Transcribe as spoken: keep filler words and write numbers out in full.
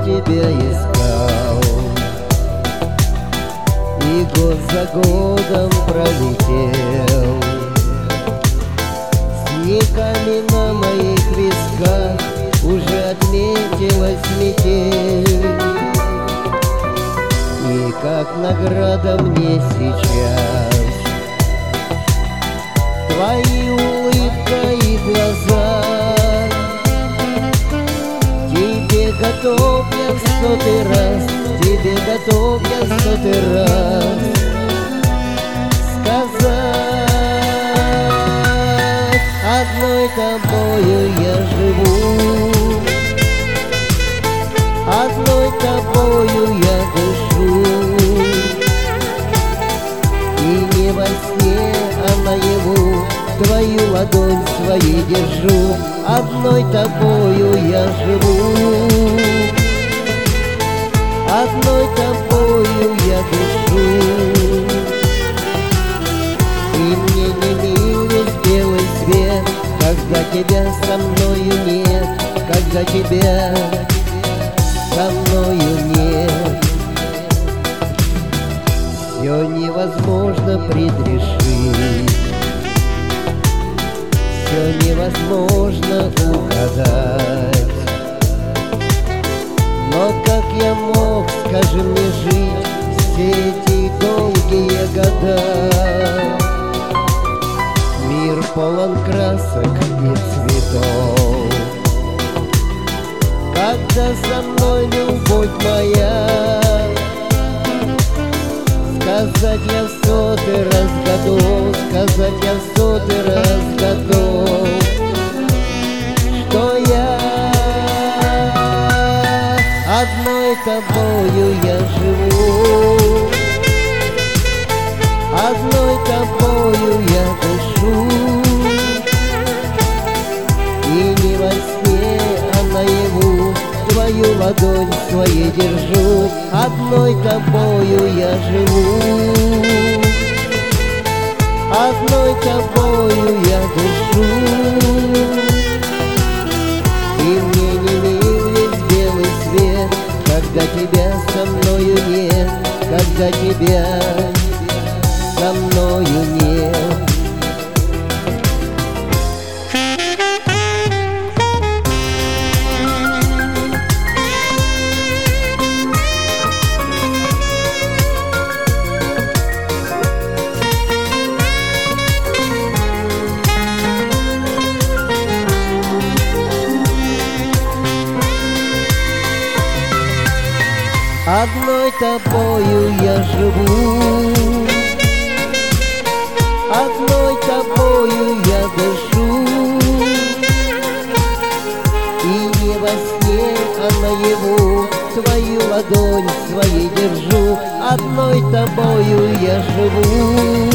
тебя искал, и год за годом пролетел. Снегами на моих висках уже отметилась метель, и как награда мне сейчас твои улыбка и глаза. Тебе готов я в сотый раз, тебе готов я в сотый раз сказать: одной тобою я живу, одной тобою я дышу, и не во сне, а наяву твою ладонь своей держу. Одной тобою я живу, одной тобою я дышу, и мне не мил весь белый свет, когда тебя со мною нет, когда тебя со мною нет. Все невозможно предрешить, все невозможно угадать, но как я мог, скажи мне, жить все эти долгие года? Мир полон красок и цветов, когда со мной любовь моя. Сказать я в сотый раз готов, сказать я в сотый раз готов, что я одной тобою я живу, одной тобою я дышу, и не во сне, а наяву твою ладонь своей держу. Одной тобою я живу, одной тобою я дышу, и мне не мил весь белый свет, когда тебя со мною нет, когда тебя со мною нет. Одной тобою я живу, одной тобою я дышу, и не во сне, а наяву твою ладонь своей держу. Одной тобою я живу,